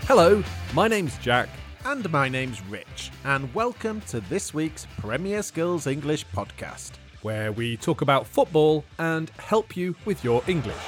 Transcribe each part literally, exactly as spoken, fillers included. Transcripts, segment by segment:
Hello, my name's Jack. And my name's Rich, and welcome to this week's Premier Skills English podcast, where we talk about football and help you with your English.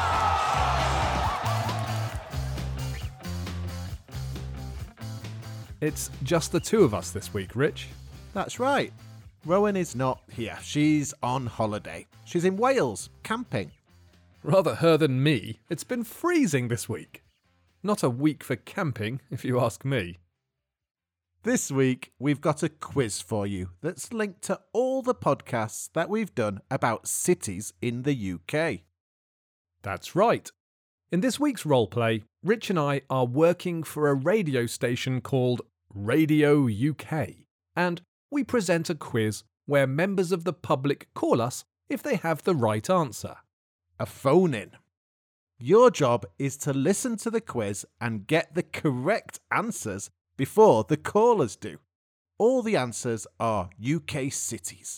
It's just the two of us this week, Rich. That's right. Rowan is not here. She's on holiday. She's in Wales, camping. Rather her than me. It's been freezing this week. Not a week for camping, if you ask me. This week, we've got a quiz for you that's linked to all the podcasts that we've done about cities in the U K. That's right. In this week's roleplay, Rich and I are working for a radio station called Radio U K, and we present a quiz where members of the public call us if they have the right answer. A phone-in. Your job is to listen to the quiz and get the correct answers before the callers do. All the answers are U K cities.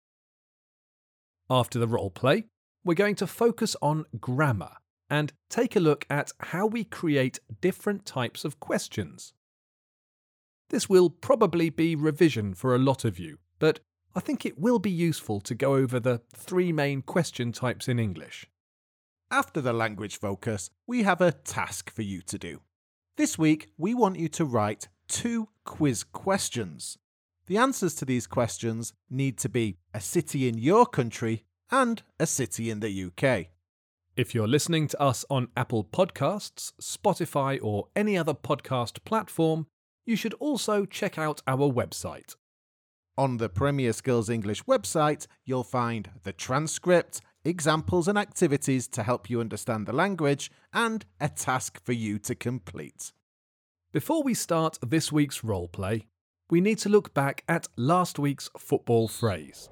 After the roleplay, we're going to focus on grammar and take a look at how we create different types of questions. This will probably be revision for a lot of you, but I think it will be useful to go over the three main question types in English. After the language focus, we have a task for you to do. This week, we want you to write two quiz questions. The answers to these questions need to be a city in your country and a city in the U K. If you're listening to us on Apple Podcasts, Spotify, or any other podcast platform, you should also check out our website. On the Premier Skills English website, you'll find the transcript, examples and activities to help you understand the language, and a task for you to complete. Before we start this week's roleplay, we need to look back at last week's football phrase.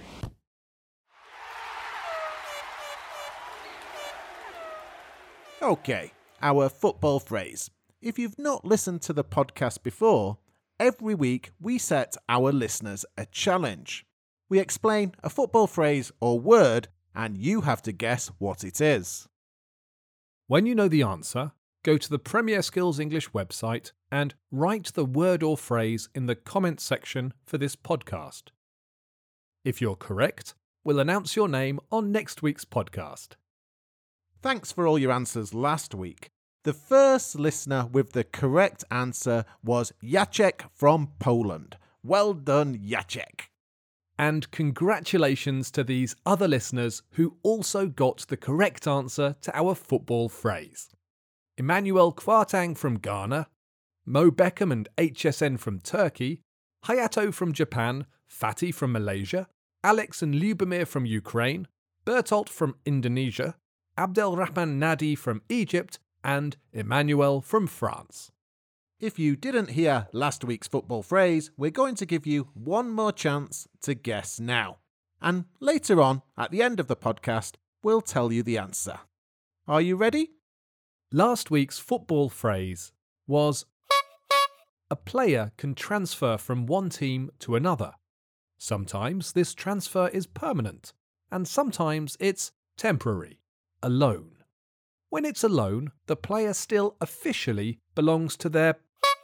Okay, our football phrase. If you've not listened to the podcast before, every week we set our listeners a challenge. We explain a football phrase or word, and you have to guess what it is. When you know the answer, go to the Premier Skills English website and write the word or phrase in the comments section for this podcast. If you're correct, we'll announce your name on next week's podcast. Thanks for all your answers last week. The first listener with the correct answer was Jacek from Poland. Well done, Jacek. And congratulations to these other listeners who also got the correct answer to our football phrase. Emmanuel Kwartang from Ghana, Mo Beckham and H S N from Turkey, Hayato from Japan, Fatih from Malaysia, Alex and Lubomir from Ukraine, Bertolt from Indonesia, Abdelrahman Nadi from Egypt, and Emmanuel from France. If you didn't hear last week's football phrase, we're going to give you one more chance to guess now. And later on, at the end of the podcast, we'll tell you the answer. Are you ready? Last week's football phrase was a player can transfer from one team to another. Sometimes this transfer is permanent, and sometimes it's temporary, a loan. When it's a loan, the player still officially belongs to their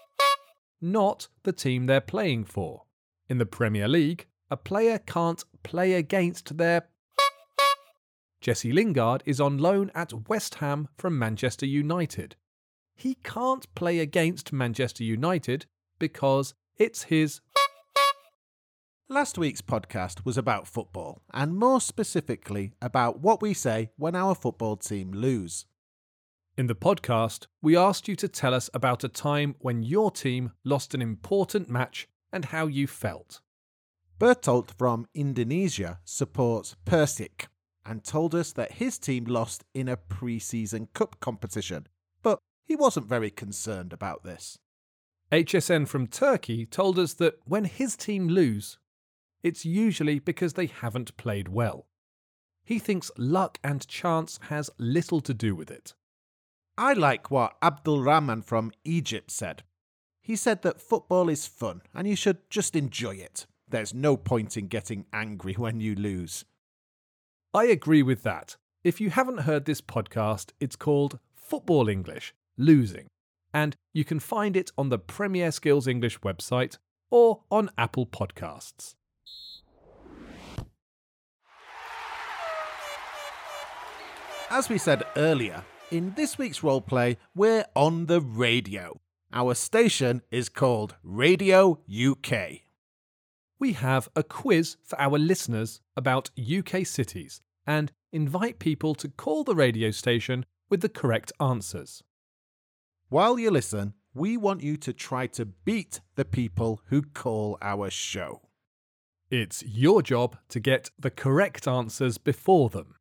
not the team they're playing for. In the Premier League, a player can't play against their Jesse Lingard is on loan at West Ham from Manchester United. He can't play against Manchester United because it's his. Last week's podcast was about football, and more specifically about what we say when our football team lose. In the podcast, we asked you to tell us about a time when your team lost an important match and how you felt. Bertolt from Indonesia supports Persik and told us that his team lost in a pre-season cup competition, but he wasn't very concerned about this. H S N from Turkey told us that when his team lose, it's usually because they haven't played well. He thinks luck and chance has little to do with it. I like what Abdelrahman from Egypt said. He said that football is fun and you should just enjoy it. There's no point in getting angry when you lose. I agree with that. If you haven't heard this podcast, it's called Football English, Losing. and you can find it on the Premier Skills English website or on Apple Podcasts. As we said earlier, in this week's roleplay, we're on the radio. Our station is called Radio U K. We have a quiz for our listeners about U K cities and invite people to call the radio station with the correct answers. While you listen, we want you to try to beat the people who call our show. It's your job to get the correct answers before them.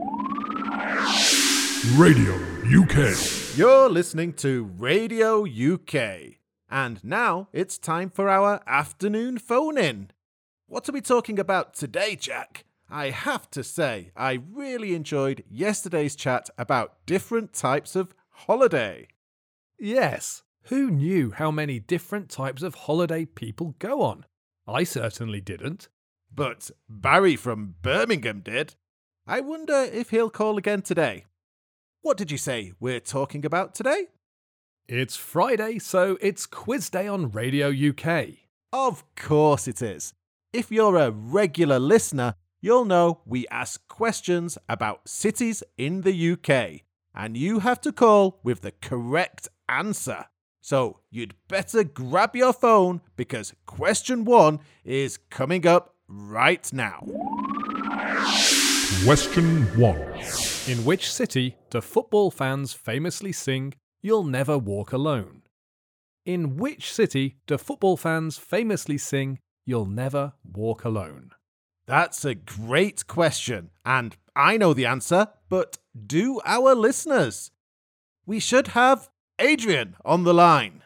Radio U K. You're listening to Radio U K. And now it's time for our afternoon phone-in. What are we talking about today, Jack? I have to say, I really enjoyed yesterday's chat about different types of holiday. Yes, who knew how many different types of holiday people go on? I certainly didn't. But Barry from Birmingham did. I wonder if he'll call again today. What did you say we're talking about today? It's Friday, so it's quiz day on Radio U K. Of course it is. If you're a regular listener, you'll know we ask questions about cities in the U K, and you have to call with the correct answer. So you'd better grab your phone because question one is coming up right now. Question one. In which city do football fans famously sing "You'll Never Walk Alone"? In which city do football fans famously sing "You'll Never Walk Alone"? That's a great question, and I know the answer, but do our listeners? We should have Adrian on the line.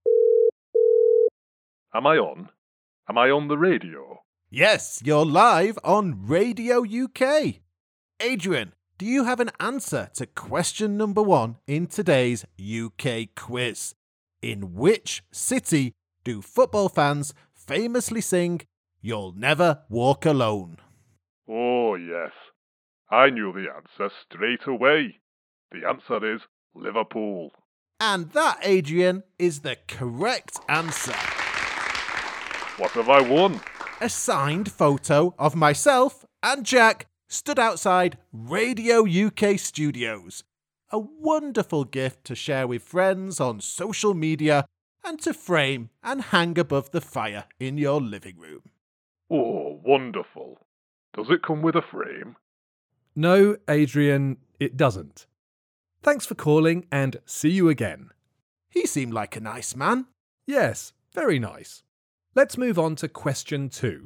Am I on? Am I on the radio? Yes, you're live on Radio U K. Adrian, do you have an answer to question number one in today's U K quiz? In which city do football fans famously sing "You'll Never Walk Alone"? Oh, yes. I knew the answer straight away. The answer is Liverpool. And that, Adrian, is the correct answer. What have I won? A signed photo of myself and Jack stood outside Radio U K studios. A wonderful gift to share with friends on social media and to frame and hang above the fire in your living room. Oh, wonderful. Does it come with a frame? No, Adrian, it doesn't. Thanks for calling and see you again. He seemed like a nice man. Yes, very nice. Let's move on to question two.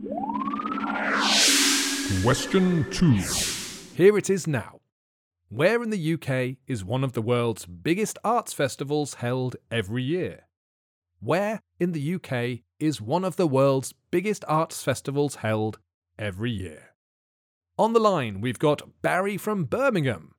Question two. Here it is now. Where in the U K is one of the world's biggest arts festivals held every year? Where in the U K is one of the world's biggest arts festivals held every year? On the line, we've got Barry from Birmingham.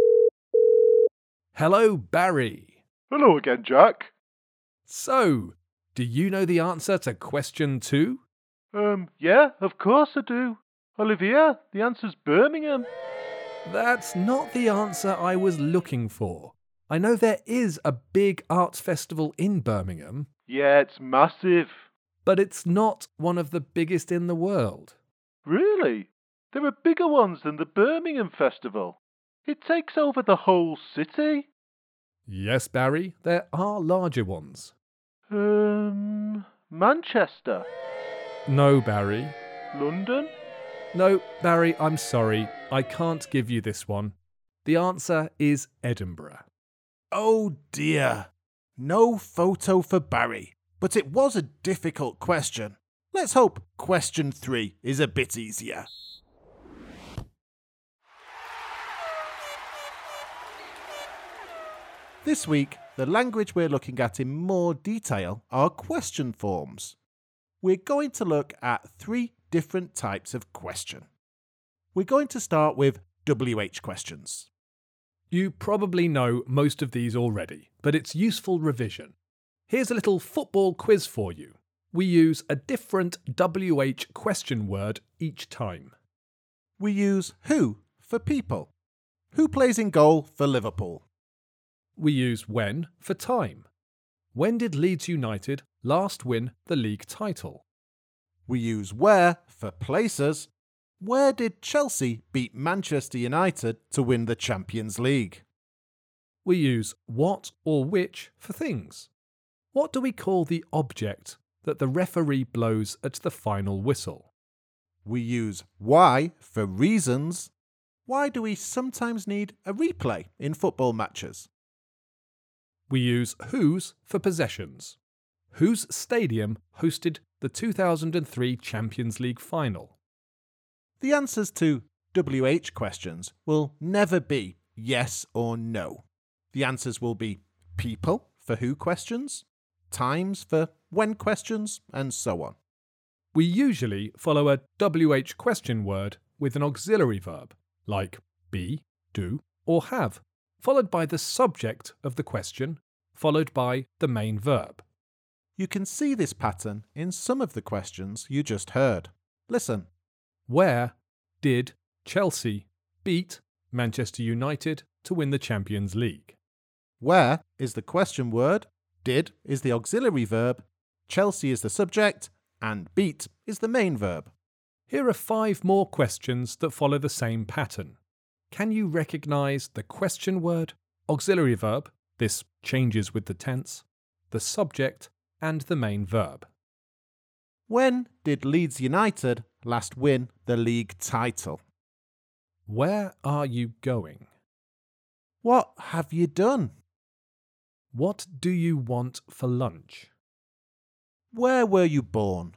Hello, Barry. Hello again, Jack. So, do you know the answer to question two? Um, yeah, of course I do. Olivia, the answer's Birmingham. That's not the answer I was looking for. I know there is a big arts festival in Birmingham, Yeah, it's massive. but it's not one of the biggest in the world. Really? There are bigger ones than the Birmingham Festival. It takes over the whole city. Yes, Barry, there are larger ones. Um, Manchester. No, Barry. London? No, Barry, I'm sorry. I can't give you this one. The answer is Edinburgh. Oh dear. No photo for Barry, but it was a difficult question. Let's hope question three is a bit easier. This week, the language we're looking at in more detail are question forms. We're going to look at three different types of question. We're going to start with W H questions. You probably know most of these already, but it's useful revision. Here's a little football quiz for you. We use a different W H question word each time. We use who for people. Who plays in goal for Liverpool? We use when for time. When did Leeds United last win the league title? We use where for places. Where did Chelsea beat Manchester United to win the Champions League? We use what or which for things. What do we call the object that the referee blows at the final whistle? We use why for reasons. Why do we sometimes need a replay in football matches? We use whose for possessions. Whose stadium hosted the two thousand three Champions League final? The answers to W H questions will never be yes or no. The answers will be people for who questions, times for when questions, and so on. We usually follow a W H question word with an auxiliary verb, like be, do, or have, followed by the subject of the question, followed by the main verb. You can see this pattern in some of the questions you just heard. Listen. Where did Chelsea beat Manchester United to win the Champions League? Where is the question word, did is the auxiliary verb, Chelsea is the subject, and beat is the main verb. Here are five more questions that follow the same pattern. Can you recognise the question word, auxiliary verb, this changes with the tense, the subject, and the main verb? When did Leeds United last win the league title? Where are you going? What have you done? What do you want for lunch? Where were you born?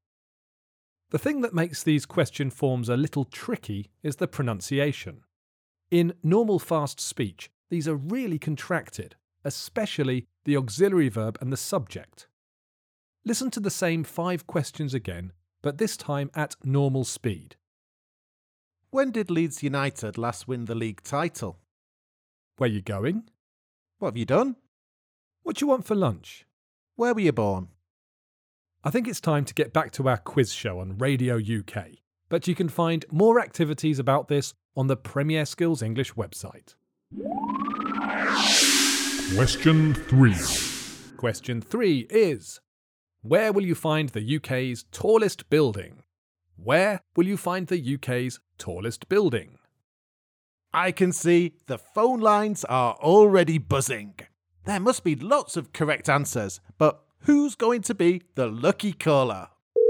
The thing that makes these question forms a little tricky is the pronunciation. In normal fast speech, these are really contracted, especially the auxiliary verb and the subject. Listen to the same five questions again, but this time at normal speed. When did Leeds United last win the league title? Where you going? What have you done? What do you want for lunch? Where were you born? I think it's time to get back to our quiz show on Radio U K, but you can find more activities about this on the Premier Skills English website. Question three. Question three is, where will you find the U K's tallest building? Where will you find the U K's tallest building? I can see the phone lines are already buzzing. There must be lots of correct answers, but who's going to be the lucky caller?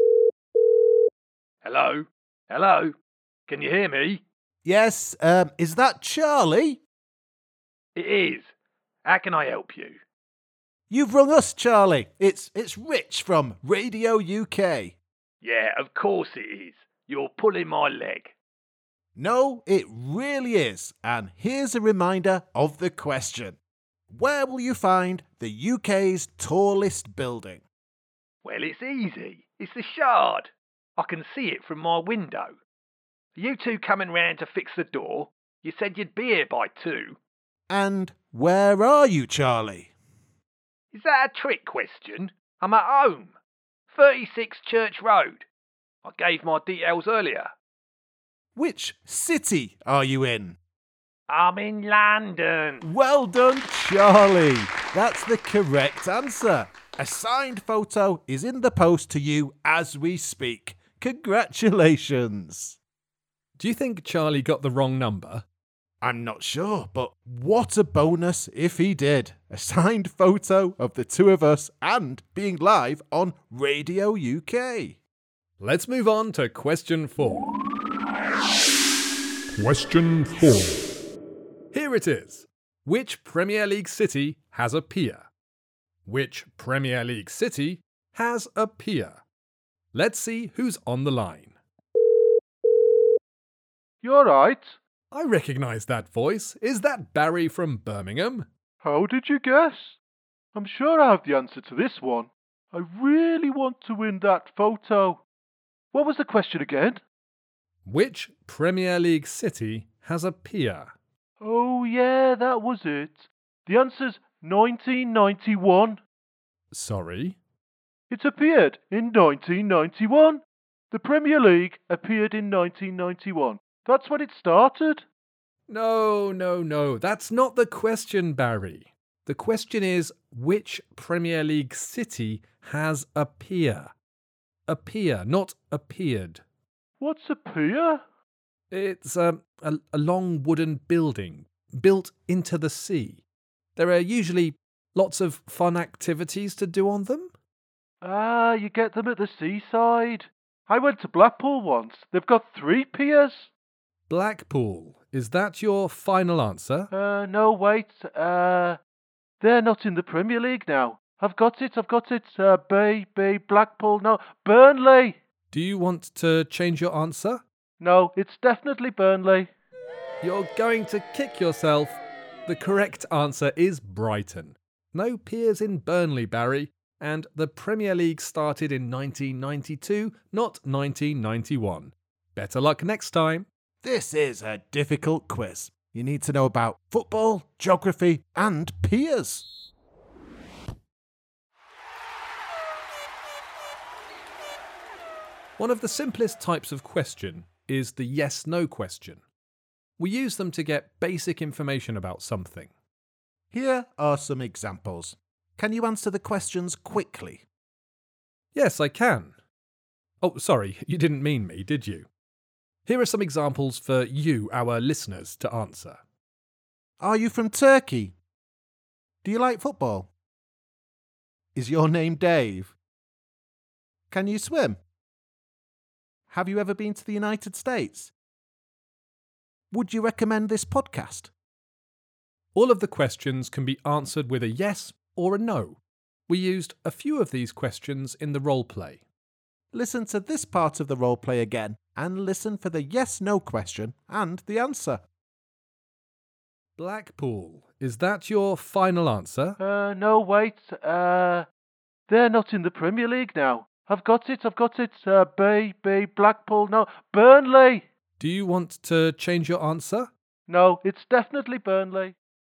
Hello? Hello? Can you hear me? Yes, um, is that Charlie? It is. How can I help you? You've rung us, Charlie. It's it's Rich from Radio U K. Yeah, of course it is. You're pulling my leg. No, it really is. And here's a reminder of the question. Where will you find the U K's tallest building? Well, it's easy. It's the Shard. I can see it from my window. Are you two coming round to fix the door? You said you'd be here by two. And where are you, Charlie? Is that a trick question? I'm at home. thirty-six Church Road. I gave my details earlier. Which city are you in? I'm in London. Well done, Charlie. That's the correct answer. A signed photo is in the post to you as we speak. Congratulations. Do you think Charlie got the wrong number? I'm not sure, but what a bonus if he did. A signed photo of the two of us and being live on Radio U K. Let's move on to question four. Question four. Here it is. Which Premier League city has a pier? Which Premier League city has a pier? Let's see who's on the line. You alright? I recognise that voice. Is that Barry from Birmingham? How did you guess? I'm sure I have the answer to this one. I really want to win that photo. What was the question again? Which Premier League city has a pier? Oh yeah, that was it. The answer's nineteen ninety-one. Sorry? It appeared in nineteen ninety-one. The Premier League appeared in nineteen ninety-one. That's when it started. No, no, no. That's not the question, Barry. The question is, which Premier League city has a pier? A pier, not appeared. What's a pier? It's a, a, a long wooden building built into the sea. There are usually lots of fun activities to do on them. Ah, you get them at the seaside. I went to Blackpool once. They've got three piers. Blackpool, is that your final answer? Uh, no, wait. Uh, they're not in the Premier League now. I've got it, I've got it. Uh, B, B, Blackpool, no, Burnley. Do you want to change your answer? No, it's definitely Burnley. You're going to kick yourself. The correct answer is Brighton. No piers in Burnley, Barry, and the Premier League started in nineteen ninety-two, not nineteen ninety-one. Better luck next time. This is a difficult quiz. You need to know about football, geography, and piers. One of the simplest types of question is the yes-no question. We use them to get basic information about something. Here are some examples. Can you answer the questions quickly? Yes, I can. Oh, sorry, you didn't mean me, did you? Here are some examples for you, our listeners, to answer. Are you from Turkey? Do you like football? Is your name Dave? Can you swim? Have you ever been to the United States? Would you recommend this podcast? All of the questions can be answered with a yes or a no. We used a few of these questions in the role play. Listen to this part of the role play again and listen for the yes-no question and the answer. Blackpool, is that your final answer? Uh, no, wait. Uh, they're not in the Premier League now. I've got it, I've got it. Uh, B, B, Blackpool, no, Burnley. Do you want to change your answer? No, it's definitely Burnley.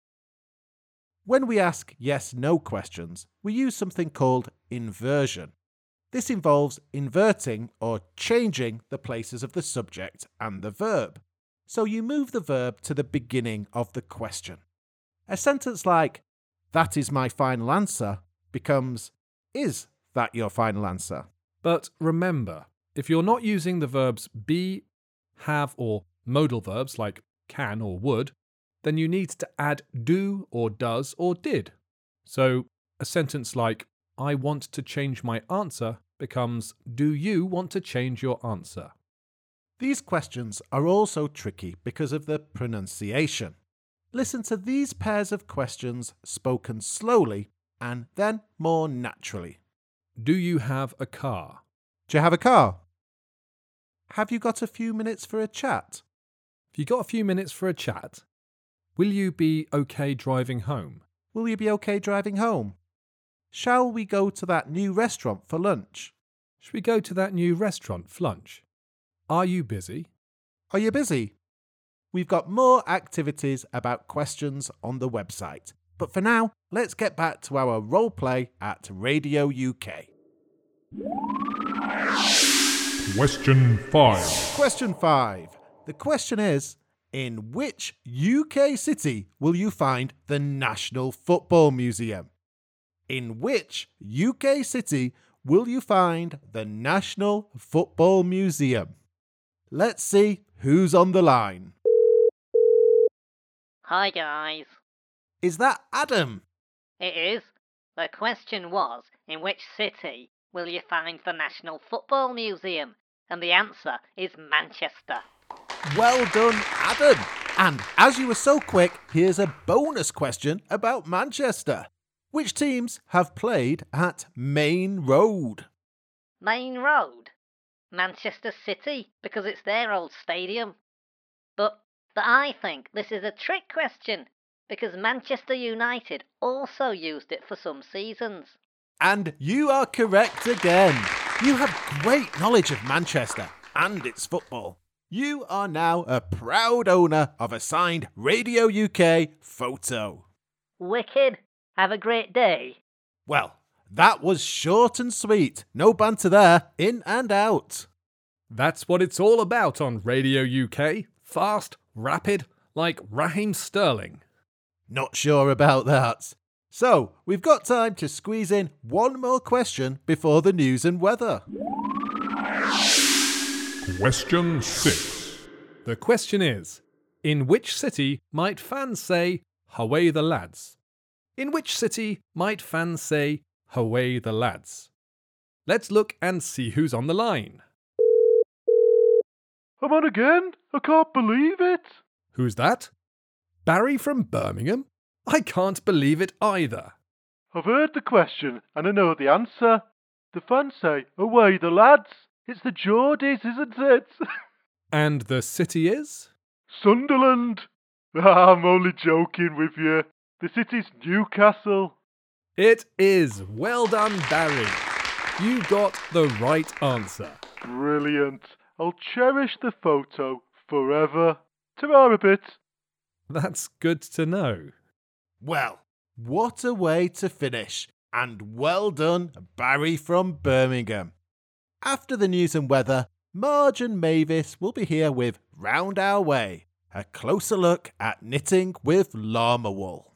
When we ask yes-no questions, we use something called inversion. This involves inverting or changing the places of the subject and the verb. So you move the verb to the beginning of the question. A sentence like, "That is my final answer," becomes, "Is that your final answer?" But remember, if you're not using the verbs be, have, or modal verbs like can or would, then you need to add do or does or did. So a sentence like, "I want to change my answer" becomes, "Do you want to change your answer?" These questions are also tricky because of the pronunciation. Listen to these pairs of questions spoken slowly and then more naturally. Do you have a car? Do you have a car? Have you got a few minutes for a chat? Have you got a few minutes for a chat? Will you be okay driving home? Will you be okay driving home? Shall we go to that new restaurant for lunch? Should we go to that new restaurant for lunch? Are you busy? Are you busy? We've got more activities about questions on the website. But for now, let's get back to our role play at Radio U K. Question five. Question five. The question is, in which U K city will you find the National Football Museum? In which U K city will you find the National Football Museum? Let's see who's on the line. Hi guys. Is that Adam? It is. The question was, in which city will you find the National Football Museum? And the answer is Manchester. Well done, Adam. And as you were so quick, here's a bonus question about Manchester. Which teams have played at Main Road? Main Road? Manchester City, because it's their old stadium. But, but I think this is a trick question, because Manchester United also used it for some seasons. And you are correct again. You have great knowledge of Manchester and its football. You are now a proud owner of a signed Radio U K photo. Wicked. Have a great day. Well, that was short and sweet. No banter there. In and out. That's what it's all about on Radio U K. Fast, rapid, like Raheem Sterling. Not sure about that. So, we've got time to squeeze in one more question before the news and weather. Question six. The question is, in which city might fans say, "Away the lads"? In which city might fans say, "Away the lads"? Let's look and see who's on the line. I'm on again. I can't believe it. Who's that? Barry from Birmingham? I can't believe it either. I've heard the question and I know the answer. The fans say, "Away the lads." It's the Geordies, isn't it? And the city is? Sunderland. I'm only joking with you. The city's Newcastle. It is. Well done, Barry. You got the right answer. Brilliant. I'll cherish the photo forever. Ta-ra a bit. That's good to know. Well, what a way to finish. And well done, Barry from Birmingham. After the news and weather, Marge and Mavis will be here with Round Our Way, a closer look at knitting with llama wool.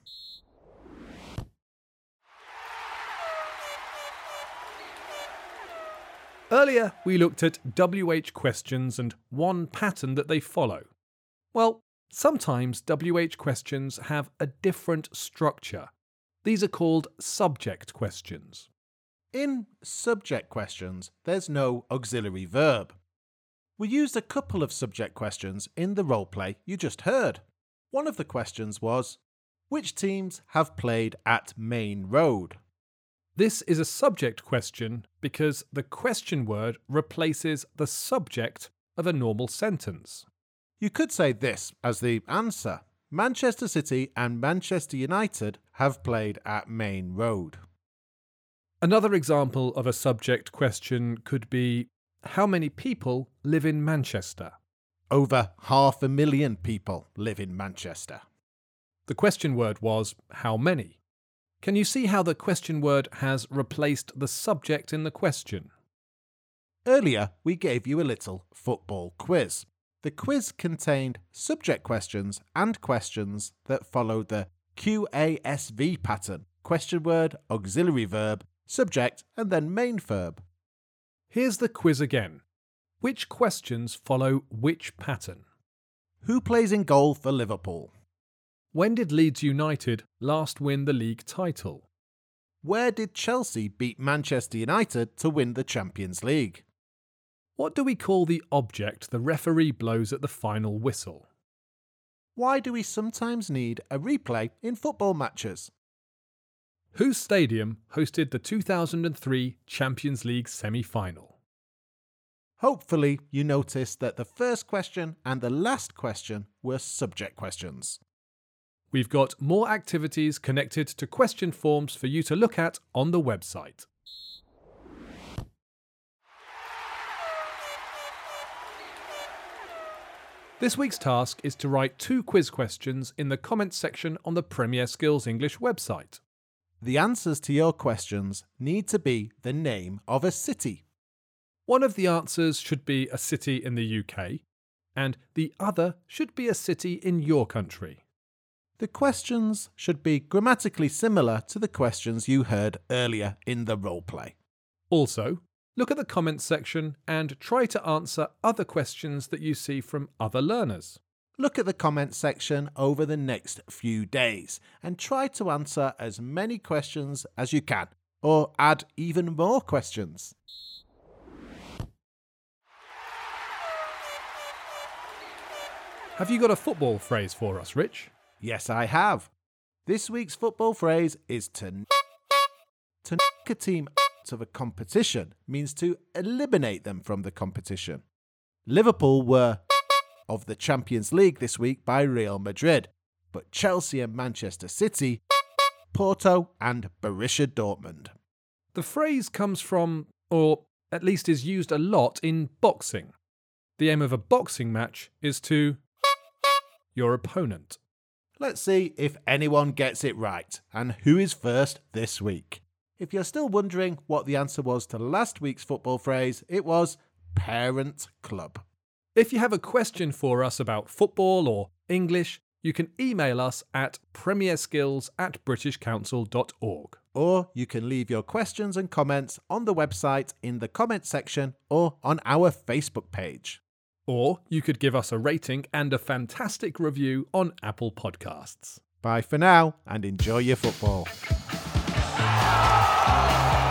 Earlier, we looked at W H questions and one pattern that they follow. Well, sometimes W H questions have a different structure. These are called subject questions. In subject questions, there's no auxiliary verb. We used a couple of subject questions in the roleplay you just heard. One of the questions was, which teams have played at Main Road? This is a subject question because the question word replaces the subject of a normal sentence. You could say this as the answer. Manchester City and Manchester United have played at Main Road. Another example of a subject question could be, how many people live in Manchester? Over half a million people live in Manchester. The question word was, how many? Can you see how the question word has replaced the subject in the question? Earlier, we gave you a little football quiz. The quiz contained subject questions and questions that followed the Q A S V pattern, question word, auxiliary verb, subject, and then main verb. Here's the quiz again. Which questions follow which pattern? Who plays in goal for Liverpool? When did Leeds United last win the league title? Where did Chelsea beat Manchester United to win the Champions League? What do we call the object the referee blows at the final whistle? Why do we sometimes need a replay in football matches? Whose stadium hosted the two thousand three Champions League semi-final? Hopefully you noticed that the first question and the last question were subject questions. We've got more activities connected to question forms for you to look at on the website. This week's task is to write two quiz questions in the comments section on the Premier Skills English website. The answers to your questions need to be the name of a city. One of the answers should be a city in the U K, and the other should be a city in your country. The questions should be grammatically similar to the questions you heard earlier in the roleplay. Also, look at the comments section and try to answer other questions that you see from other learners. Look at the comments section over the next few days and try to answer as many questions as you can, or add even more questions. Have you got a football phrase for us, Rich? Yes, I have. This week's football phrase is to n- to knock a team out of a competition means to eliminate them from the competition. Liverpool were of the Champions League this week by Real Madrid, but Chelsea and Manchester City, Porto and Borussia Dortmund. The phrase comes from, or at least is used a lot in boxing. The aim of a boxing match is to your opponent. Let's see if anyone gets it right and who is first this week. If you're still wondering what the answer was to last week's football phrase, it was parent club. If you have a question for us about football or English, you can email us at premierskills at british council dot org. Or you can leave your questions and comments on the website in the comment section or on our Facebook page. Or you could give us a rating and a fantastic review on Apple Podcasts. Bye for now and enjoy your football.